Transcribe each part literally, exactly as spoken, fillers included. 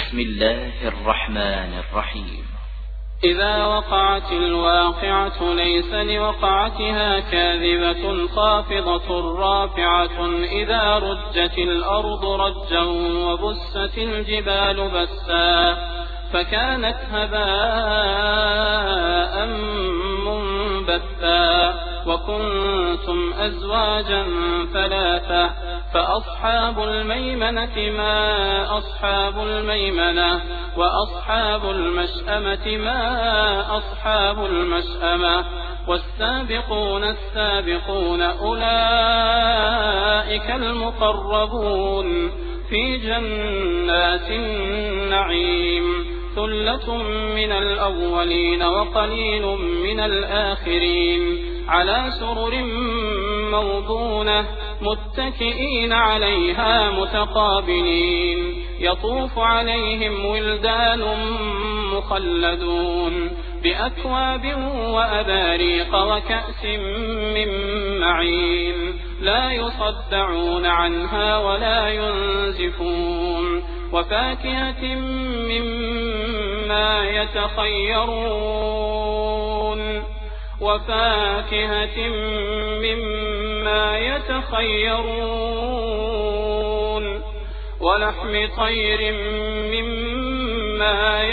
بسم الله الرحمن الرحيم. إذا وقعت الواقعة ليس لوقعتها كاذبة خافضة رافعة إذا رجت الأرض رجا وبست الجبال بسا فكانت هباء منبثا وكنتم أزواجا ثلاثة فأصحاب الميمنة ما أصحاب الميمنة وأصحاب المشأمة ما أصحاب المشأمة والسابقون السابقون أولئك المقربون في جنات النعيم ثلة من الأولين وقليل من الآخرين على سرر موضونة متكئين عليها متقابلين يطوف عليهم ولدان مخلدون بأكواب وأباريق وكأس من معين لا يصدعون عنها ولا ينزفون وفاكهة مما يتخيرون وفاكهة مما يتخيرون ولحم طير مما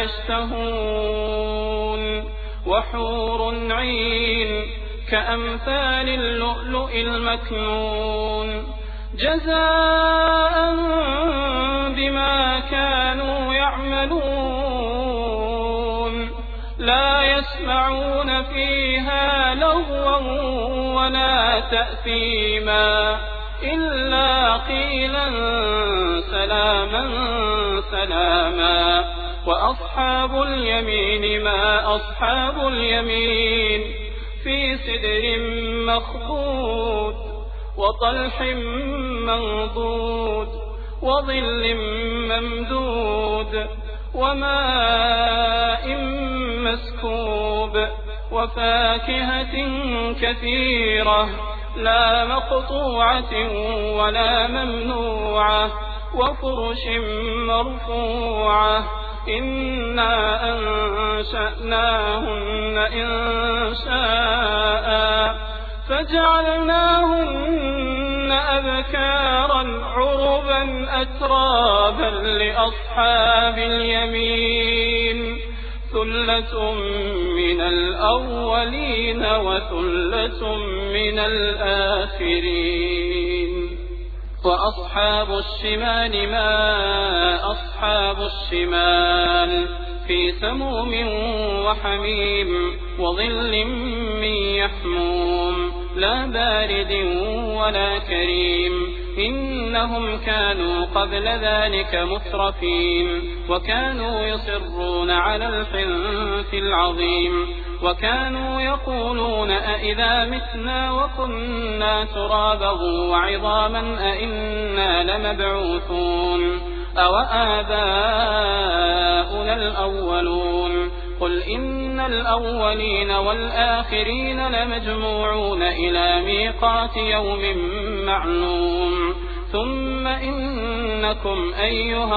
يشتهون وحور عين كأمثال اللؤلؤ المكنون جزاء بما كانوا يعملون لا يسمعون فيها لغوا ولا تأثيما إلا قيلا سلاما سلاما وأصحاب اليمين ما أصحاب اليمين في سدر مخضود وطلح منضود وظل ممدود وماء مسكوب وفاكهة كثيرة لا مقطوعة ولا ممنوعة وفرش مرفوعة إنا أنشأناهن إنشاء فجعلناهن أبكارا عربا أترابا لأصحاب اليمين ثلة من الأولين وثلة من الآخرين وأصحاب الشمال ما أصحاب الشمال في سموم وحميم وظل من يحموم لا بارد ولا كريم إنهم كانوا قبل ذلك مترفين وكانوا يصرون على الحنث العظيم وكانوا يقولون أئذا متنا وكنا ترابا وعظاما أئنا لمبعوثون أو آباؤنا الأولون قل إن الأولين والآخرين لمجموعون إلى ميقات يوم معلوم ثم إنكم أيها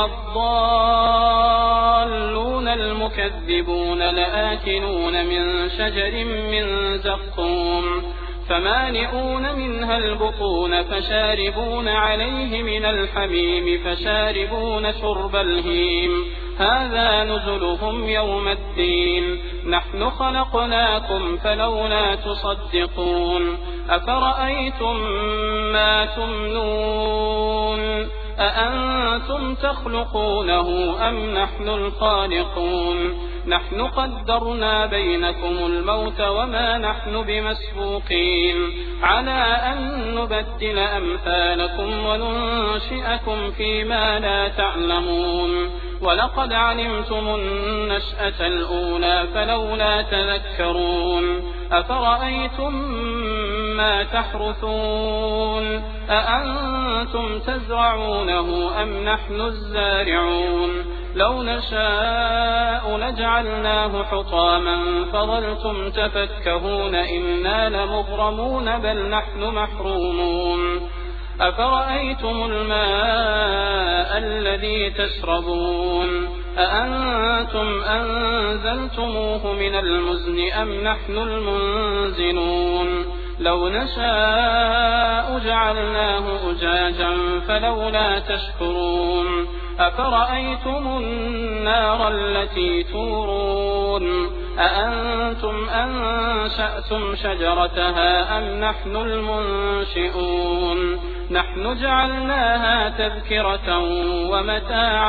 الضالون المكذبون لآكلون من شجر من زقوم فمالئون منها البطون فشاربون عليه من الحميم فشاربون شرب الهيم هذا نزلهم يوم الدين نحن خلقناكم فلولا تصدقون أفرأيتم ما تمنون أأنتم تخلقونه أم نحن الخالقون نحن قدرنا بينكم الموت وما نحن بمسبوقين على أن نبدل أمثالكم وننشئكم فيما لا تعلمون ولقد علمتم النشأة الأولى فلولا تذكرون أفرأيتم ما تحرثون أأنتم تزرعونه أم نحن الزارعون لو نشاء لجعلناه حطاما فظلتم تفكهون إنا لمغرمون بل نحن محرومون أفرأيتم الماء الذي تشربون أأنتم أنزلتموه من المزن أم نحن المنزلون لو نشاء جعلناه أجاجا فلولا تشكرون أفرأيتم النار التي تورون أأنتم أنشأتم شجرتها أم نحن المنشئون نحن جعلناها تذكرة ومتاعا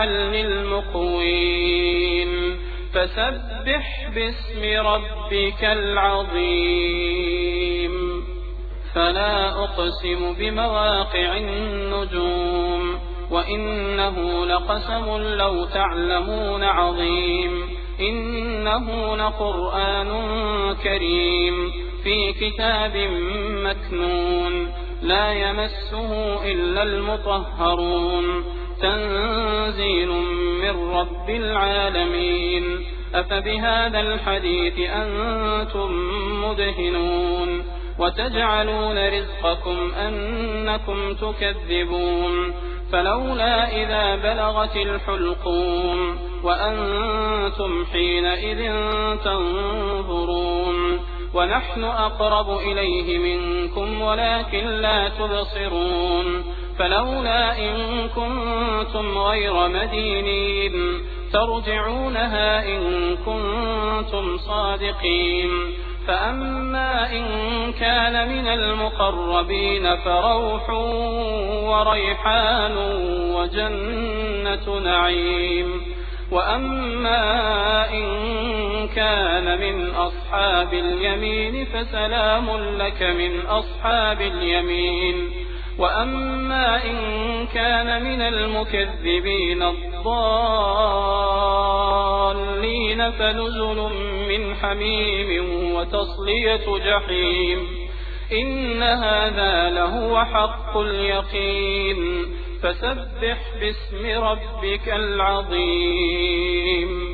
للمقوين فسبح باسم ربك العظيم فلا أقسم بمواقع النجوم وإنه لقسم لو تعلمون عظيم إنه لقرآن كريم في كتاب مكنون لا يمسه إلا المطهرون تنزيل من رب العالمين أفبهذا الحديث أنتم مدهنون وتجعلون رزقكم أنكم تكذبون فلولا إذا بلغت الحلقوم وأنتم حينئذ تنظرون ونحن أقرب إليه منكم ولكن لا تبصرون فلولا إن كنتم غير مدينين ترجعونها إن كنتم صادقين فأما إن كان من المقربين فروح وريحان وجنة نعيم وأما إن كان من أصحاب اليمين فسلام لك من أصحاب اليمين وأما إن كان من المكذبين الضالين فنزل من حميم وتصلية جحيم إن هذا لهو حق اليقين فسبح باسم ربك العظيم